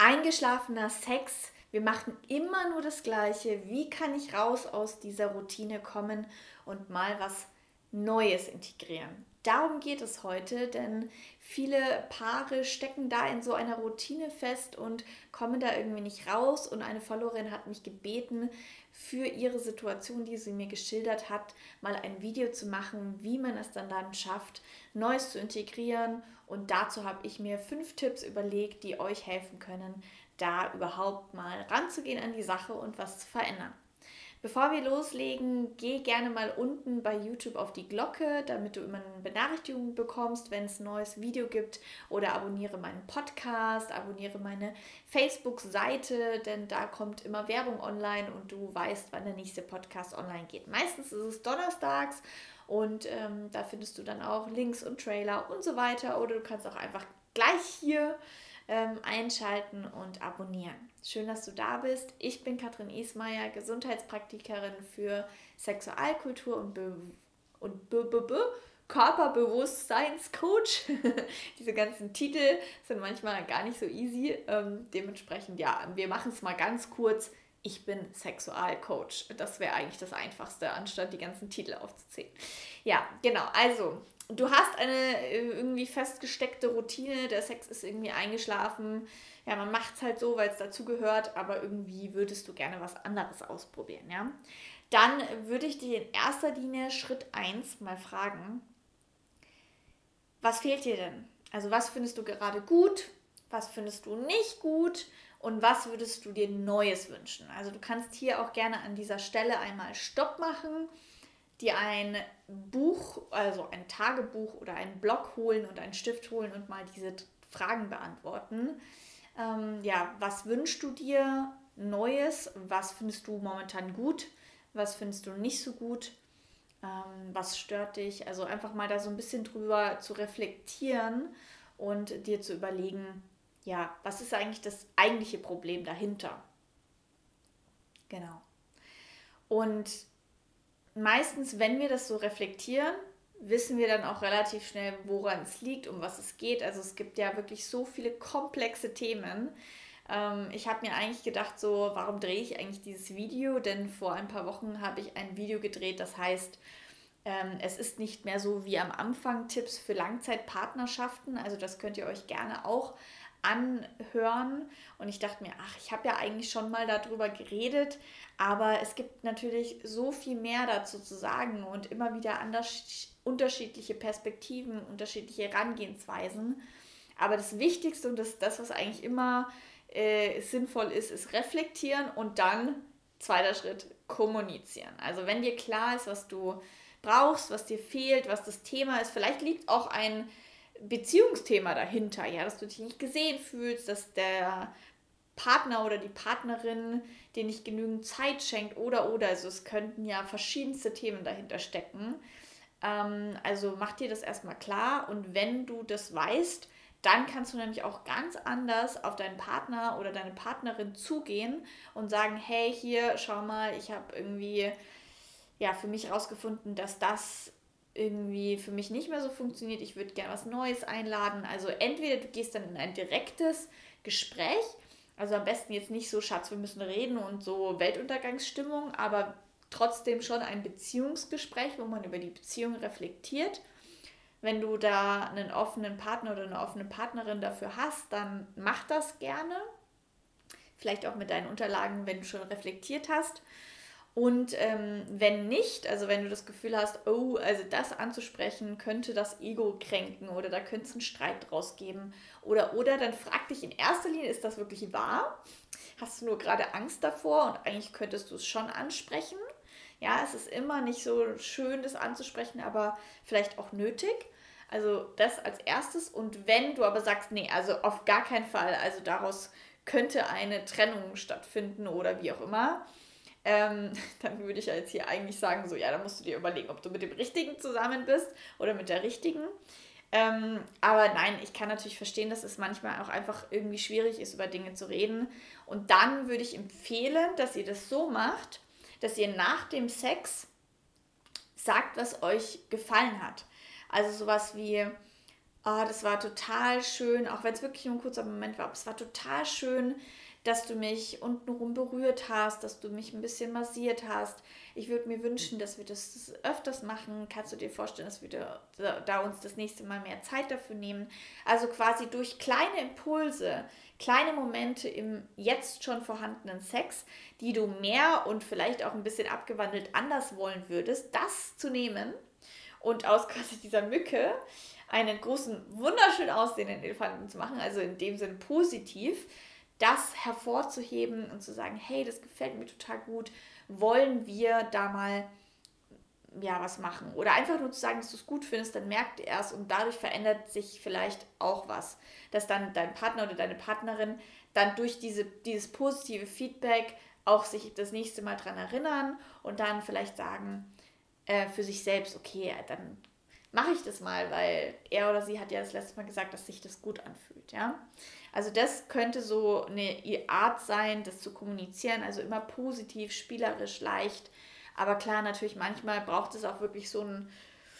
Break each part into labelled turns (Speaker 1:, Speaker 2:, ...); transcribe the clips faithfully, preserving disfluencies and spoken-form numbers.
Speaker 1: eingeschlafener Sex, wir machen immer nur das Gleiche. Wie kann ich raus aus dieser Routine kommen und mal was Neues integrieren? Darum geht es heute, denn viele Paare stecken da in so einer Routine fest und kommen da irgendwie nicht raus. Und eine Followerin hat mich gebeten, für ihre Situation, die sie mir geschildert hat, mal ein Video zu machen, wie man es dann dann schafft, Neues zu integrieren. Und dazu habe ich mir fünf Tipps überlegt, die euch helfen können, da überhaupt mal ranzugehen an die Sache und was zu verändern. Bevor wir loslegen, geh gerne mal unten bei YouTube auf die Glocke, damit du immer eine Benachrichtigung bekommst, wenn es ein neues Video gibt, oder abonniere meinen Podcast, abonniere meine Facebook-Seite, denn da kommt immer Werbung online und du weißt, wann der nächste Podcast online geht. Meistens ist es donnerstags und ähm, da findest du dann auch Links und Trailer und so weiter, oder du kannst auch einfach gleich hier ähm, einschalten und abonnieren. Schön, dass du da bist. Ich bin Katrin Esmayer, Gesundheitspraktikerin für Sexualkultur und, Be- und Be- Be- Be- Körperbewusstseinscoach. Diese ganzen Titel sind manchmal gar nicht so easy. Ähm, dementsprechend, ja, wir machen es mal ganz kurz. Ich bin Sexualcoach. Das wäre eigentlich das Einfachste, anstatt die ganzen Titel aufzuzählen. Ja, genau. Also, du hast eine irgendwie festgesteckte Routine. Der Sex ist irgendwie eingeschlafen. Ja, man macht es halt so, weil es dazu gehört, aber irgendwie würdest du gerne was anderes ausprobieren, ja? Dann würde ich dich in erster Linie Schritt eins mal fragen, was fehlt dir denn? Also was findest du gerade gut, was findest du nicht gut und was würdest du dir Neues wünschen? Also du kannst hier auch gerne an dieser Stelle einmal Stopp machen, dir ein Buch, also ein Tagebuch oder einen Block holen und einen Stift holen und mal diese Fragen beantworten. Ähm, ja, was wünschst du dir Neues? Was findest du momentan gut? Was findest du nicht so gut? Ähm, was stört dich? Also einfach mal da so ein bisschen drüber zu reflektieren und dir zu überlegen, ja, was ist eigentlich das eigentliche Problem dahinter? Genau. Und meistens, wenn wir das so reflektieren, wissen wir dann auch relativ schnell, woran es liegt, um was es geht. Also es gibt ja wirklich so viele komplexe Themen. Ähm, ich habe mir eigentlich gedacht, so, warum drehe ich eigentlich dieses Video? Denn vor ein paar Wochen habe ich ein Video gedreht, das heißt, ähm, es ist nicht mehr so wie am Anfang Tipps für Langzeitpartnerschaften. Also das könnt ihr euch gerne auch anhören. Und ich dachte mir, ach, ich habe ja eigentlich schon mal darüber geredet, aber es gibt natürlich so viel mehr dazu zu sagen und immer wieder anders, unterschiedliche Perspektiven, unterschiedliche Herangehensweisen. Aber das Wichtigste und das, das was eigentlich immer äh, sinnvoll ist, ist reflektieren und dann, zweiter Schritt, kommunizieren. Also wenn dir klar ist, was du brauchst, was dir fehlt, was das Thema ist, vielleicht liegt auch ein Beziehungsthema dahinter, ja, dass du dich nicht gesehen fühlst, dass der Partner oder die Partnerin dir nicht genügend Zeit schenkt oder oder, also es könnten ja verschiedenste Themen dahinter stecken. Ähm, also mach dir das erstmal klar und wenn du das weißt, dann kannst du nämlich auch ganz anders auf deinen Partner oder deine Partnerin zugehen und sagen, hey, hier, schau mal, ich habe irgendwie ja, für mich herausgefunden, dass das irgendwie für mich nicht mehr so funktioniert. Ich würde gerne was Neues einladen. Also entweder du gehst dann in ein direktes Gespräch, also am besten jetzt nicht so, Schatz, wir müssen reden und so Weltuntergangsstimmung, aber trotzdem schon ein Beziehungsgespräch, wo man über die Beziehung reflektiert. Wenn du da einen offenen Partner oder eine offene Partnerin dafür hast, dann mach das gerne. Vielleicht auch mit deinen Unterlagen, wenn du schon reflektiert hast. Und ähm, wenn nicht, also wenn du das Gefühl hast, oh, also das anzusprechen könnte das Ego kränken oder da könnte es einen Streit draus geben oder, oder, dann frag dich in erster Linie, ist das wirklich wahr? Hast du nur gerade Angst davor und eigentlich könntest du es schon ansprechen? Ja, es ist immer nicht so schön, das anzusprechen, aber vielleicht auch nötig. Also das als erstes. Und wenn du aber sagst, nee, also auf gar keinen Fall, also daraus könnte eine Trennung stattfinden oder wie auch immer, ähm, dann würde ich ja jetzt hier eigentlich sagen, so, ja, da musst du dir überlegen, ob du mit dem Richtigen zusammen bist oder mit der Richtigen. Ähm, aber nein, ich kann natürlich verstehen, dass es manchmal auch einfach irgendwie schwierig ist, über Dinge zu reden. Und dann würde ich empfehlen, dass ihr das so macht, dass ihr nach dem Sex sagt, was euch gefallen hat. Also sowas wie, Oh, das war total schön, auch wenn es wirklich nur ein kurzer Moment war, aber es war total schön, dass du mich untenrum berührt hast, dass du mich ein bisschen massiert hast. Ich würde mir wünschen, dass wir das öfters machen. Kannst du dir vorstellen, dass wir da, da uns das nächste Mal mehr Zeit dafür nehmen? Also quasi durch kleine Impulse, kleine Momente im jetzt schon vorhandenen Sex, die du mehr und vielleicht auch ein bisschen abgewandelt anders wollen würdest, das zu nehmen und aus quasi dieser Mücke einen großen, wunderschön aussehenden Elefanten zu machen, also in dem Sinn positiv, das hervorzuheben und zu sagen, hey, das gefällt mir total gut, wollen wir da mal ja, was machen. Oder einfach nur zu sagen, dass du es gut findest, dann merkt er es und dadurch verändert sich vielleicht auch was. Dass dann dein Partner oder deine Partnerin dann durch diese, dieses positive Feedback auch sich das nächste Mal dran erinnern und dann vielleicht sagen äh, für sich selbst, okay, dann mache ich das mal, weil er oder sie hat ja das letzte Mal gesagt, dass sich das gut anfühlt, ja. Also das könnte so eine Art sein, das zu kommunizieren, also immer positiv, spielerisch, leicht. Aber klar, natürlich manchmal braucht es auch wirklich so ein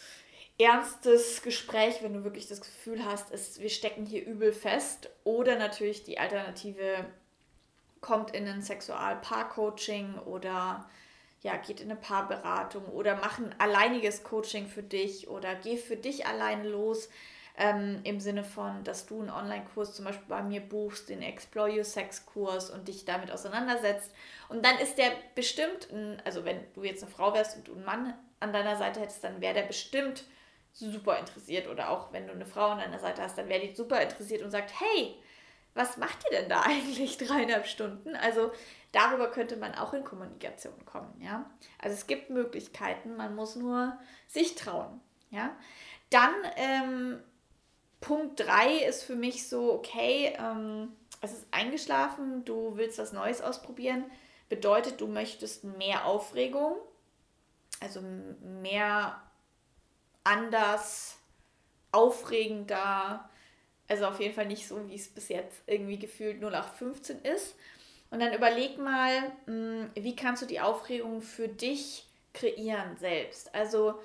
Speaker 1: ernstes Gespräch, wenn du wirklich das Gefühl hast, es, wir stecken hier übel fest. Oder natürlich die Alternative kommt in ein Sexual-Paar-Coaching oder ja, geht in eine Paarberatung oder mach ein alleiniges Coaching für dich oder geh für dich allein los, ähm, im Sinne von, dass du einen Online-Kurs zum Beispiel bei mir buchst, den Explore Your Sex-Kurs und dich damit auseinandersetzt. Und dann ist der bestimmt, ein, also wenn du jetzt eine Frau wärst und du einen Mann an deiner Seite hättest, dann wäre der bestimmt super interessiert. Oder auch wenn du eine Frau an deiner Seite hast, dann wäre die super interessiert und sagt, hey, was macht ihr denn da eigentlich dreieinhalb Stunden? Also darüber könnte man auch in Kommunikation kommen, ja. Also es gibt Möglichkeiten, man muss nur sich trauen, ja. Dann ähm, Punkt drei ist für mich so, okay, ähm, es ist eingeschlafen, du willst was Neues ausprobieren, bedeutet, du möchtest mehr Aufregung, also mehr anders, aufregender, also auf jeden Fall nicht so, wie es bis jetzt irgendwie gefühlt null acht fünfzehn ist. Und dann überleg mal, wie kannst du die Aufregung für dich kreieren selbst? Also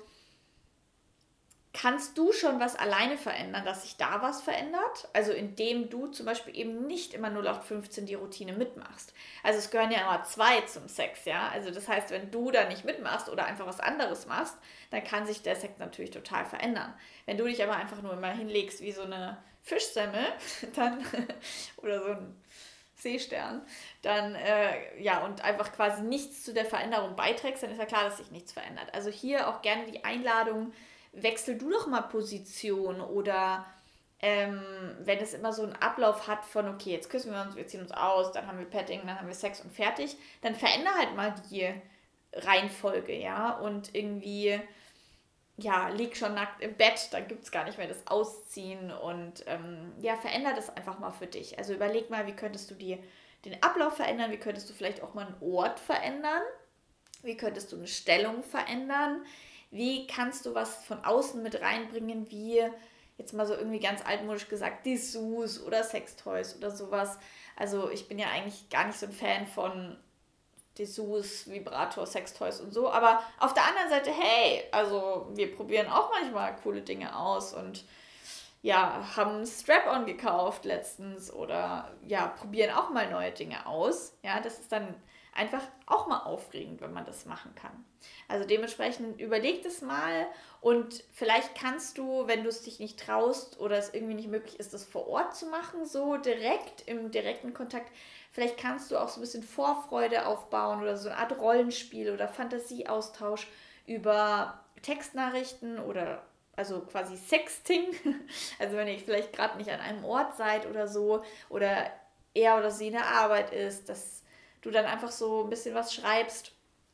Speaker 1: kannst du schon was alleine verändern, dass sich da was verändert? Also indem du zum Beispiel eben nicht immer null acht fünfzehn die Routine mitmachst. Also es gehören ja immer zwei zum Sex, ja? Also das heißt, wenn du da nicht mitmachst oder einfach was anderes machst, dann kann sich der Sex natürlich total verändern. Wenn du dich aber einfach nur immer hinlegst wie so eine Fischsemmel, dann oder so ein Seestern, dann äh, ja und einfach quasi nichts zu der Veränderung beiträgst, dann ist ja klar, dass sich nichts verändert. Also hier auch gerne die Einladung, wechsel du doch mal Position oder ähm, wenn es immer so einen Ablauf hat von, okay, jetzt küssen wir uns, wir ziehen uns aus, dann haben wir Petting, dann haben wir Sex und fertig, dann veränder halt mal die Reihenfolge, ja, und irgendwie, ja, lieg schon nackt im Bett, dann gibt es gar nicht mehr das Ausziehen und ähm, ja, veränder das einfach mal für dich. Also überleg mal, wie könntest du die, den Ablauf verändern, wie könntest du vielleicht auch mal einen Ort verändern, wie könntest du eine Stellung verändern, wie kannst du was von außen mit reinbringen, wie jetzt mal so irgendwie ganz altmodisch gesagt, Dessous oder Sextoys oder sowas. Also ich bin ja eigentlich gar nicht so ein Fan von Dessous, Vibrator, Sextoys und so, aber auf der anderen Seite, hey, also wir probieren auch manchmal coole Dinge aus und ja, haben ein Strap-on gekauft letztens oder ja, probieren auch mal neue Dinge aus. Ja, das ist dann einfach auch mal aufregend, wenn man das machen kann. Also dementsprechend überleg das mal und vielleicht kannst du, wenn du es dich nicht traust oder es irgendwie nicht möglich ist, das vor Ort zu machen, so direkt im direkten Kontakt, vielleicht kannst du auch so ein bisschen Vorfreude aufbauen oder so eine Art Rollenspiel oder Fantasieaustausch über Textnachrichten oder also quasi Sexting, also wenn ihr vielleicht gerade nicht an einem Ort seid oder so oder er oder sie in der Arbeit ist, dass du dann einfach so ein bisschen was schreibst.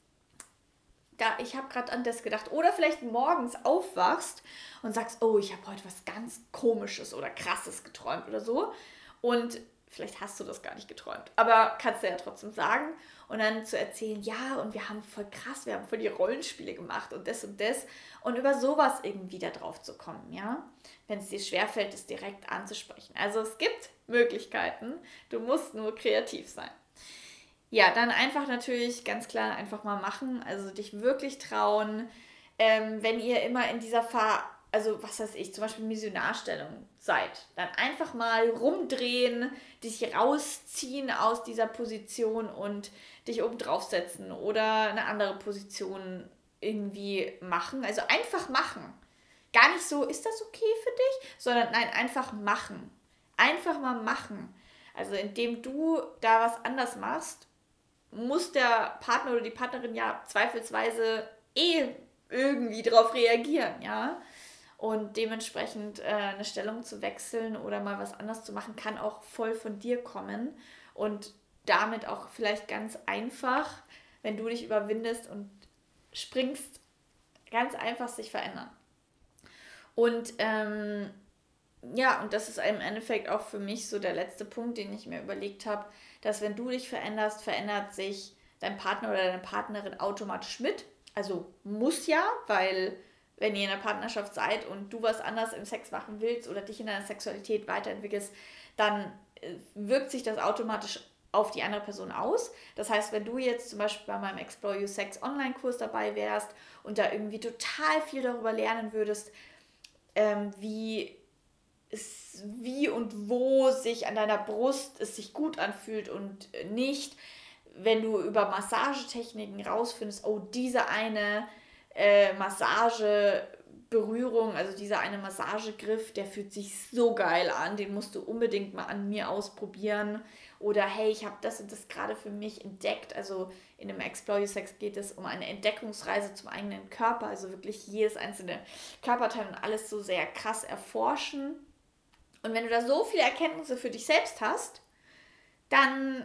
Speaker 1: Da, ich habe gerade an das gedacht. Oder vielleicht morgens aufwachst und sagst, oh, ich habe heute was ganz Komisches oder Krasses geträumt oder so. Und vielleicht hast du das gar nicht geträumt, aber kannst du ja trotzdem sagen. Und dann zu erzählen, ja, und wir haben voll krass, wir haben voll die Rollenspiele gemacht und das und das. Und über sowas irgendwie da drauf zu kommen, ja. Wenn es dir schwerfällt, das direkt anzusprechen. Also es gibt Möglichkeiten, du musst nur kreativ sein. Ja, dann einfach natürlich ganz klar einfach mal machen, also dich wirklich trauen. Ähm, wenn ihr immer in dieser Fahr also was weiß ich, zum Beispiel Missionarstellung seid, dann einfach mal rumdrehen, dich rausziehen aus dieser Position und dich oben draufsetzen oder eine andere Position irgendwie machen. Also einfach machen. Gar nicht so, ist das okay für dich? Sondern nein, einfach machen. Einfach mal machen. Also indem du da was anders machst, muss der Partner oder die Partnerin ja zweifelsweise eh irgendwie drauf reagieren, ja. Und dementsprechend äh, eine Stellung zu wechseln oder mal was anderes zu machen, kann auch voll von dir kommen und damit auch vielleicht ganz einfach, wenn du dich überwindest und springst, ganz einfach sich verändern. Und ähm, ja, und das ist im Endeffekt auch für mich so der letzte Punkt, den ich mir überlegt habe, dass wenn du dich veränderst, verändert sich dein Partner oder deine Partnerin automatisch mit. Also muss ja, weil wenn ihr in einer Partnerschaft seid und du was anderes im Sex machen willst oder dich in deiner Sexualität weiterentwickelst, dann wirkt sich das automatisch auf die andere Person aus. Das heißt, wenn du jetzt zum Beispiel bei meinem Explore Your Sex Online-Kurs dabei wärst und da irgendwie total viel darüber lernen würdest, ähm, wie, es, wie und wo sich an deiner Brust es sich gut anfühlt und nicht, wenn du über Massagetechniken rausfindest, oh, diese eine äh, Massageberührung, also dieser eine Massagegriff, der fühlt sich so geil an, den musst du unbedingt mal an mir ausprobieren. Oder hey, ich habe das und das gerade für mich entdeckt. Also in dem Explore Your Sex geht es um eine Entdeckungsreise zum eigenen Körper, also wirklich jedes einzelne Körperteil und alles so sehr krass erforschen. Und wenn du da so viele Erkenntnisse für dich selbst hast, dann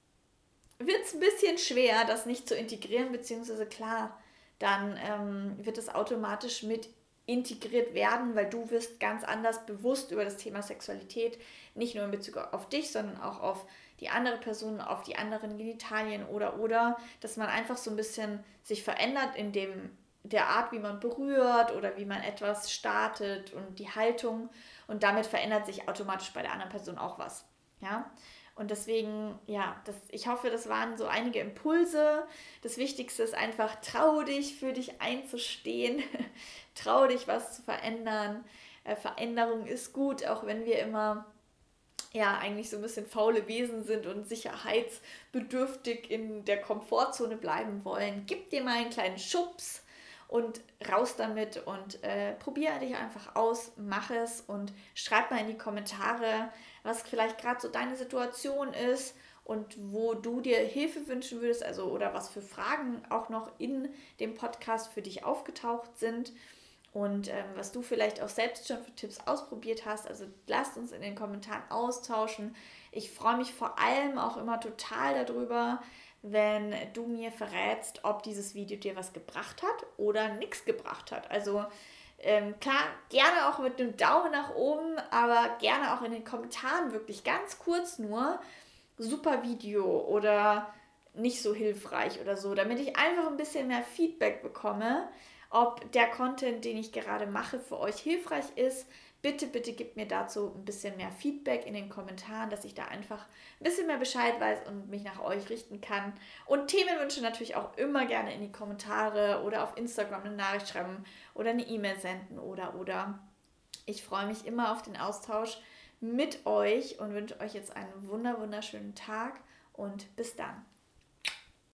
Speaker 1: wird es ein bisschen schwer, das nicht zu integrieren, beziehungsweise klar, dann ähm, wird es automatisch mit integriert werden, weil du wirst ganz anders bewusst über das Thema Sexualität, nicht nur in Bezug auf dich, sondern auch auf die andere Person, auf die anderen Genitalien oder oder, dass man einfach so ein bisschen sich verändert in dem, der Art, wie man berührt oder wie man etwas startet und die Haltung und damit verändert sich automatisch bei der anderen Person auch was, ja. Und deswegen, ja, das, ich hoffe, das waren so einige Impulse. Das Wichtigste ist einfach, trau dich, für dich einzustehen. Trau dich, was zu verändern. Äh, Veränderung ist gut, auch wenn wir immer, ja, eigentlich so ein bisschen faule Wesen sind und sicherheitsbedürftig in der Komfortzone bleiben wollen. Gib dir mal einen kleinen Schubs und raus damit und äh, probiere dich einfach aus, mach es und schreib mal in die Kommentare, was vielleicht gerade so deine Situation ist und wo du dir Hilfe wünschen würdest, also oder was für Fragen auch noch in dem Podcast für dich aufgetaucht sind und ähm, was du vielleicht auch selbst schon für Tipps ausprobiert hast. Also lasst uns in den Kommentaren austauschen. Ich freue mich vor allem auch immer total darüber, wenn du mir verrätst, ob dieses Video dir was gebracht hat oder nichts gebracht hat. Also ähm, klar, gerne auch mit einem Daumen nach oben, aber gerne auch in den Kommentaren wirklich ganz kurz nur, super Video oder nicht so hilfreich oder so, damit ich einfach ein bisschen mehr Feedback bekomme, ob der Content, den ich gerade mache, für euch hilfreich ist. Bitte, bitte gebt mir dazu ein bisschen mehr Feedback in den Kommentaren, dass ich da einfach ein bisschen mehr Bescheid weiß und mich nach euch richten kann. Und Themenwünsche natürlich auch immer gerne in die Kommentare oder auf Instagram eine Nachricht schreiben oder eine E-Mail senden oder oder. Ich freue mich immer auf den Austausch mit euch und wünsche euch jetzt einen wunder wunderschönen Tag und bis dann.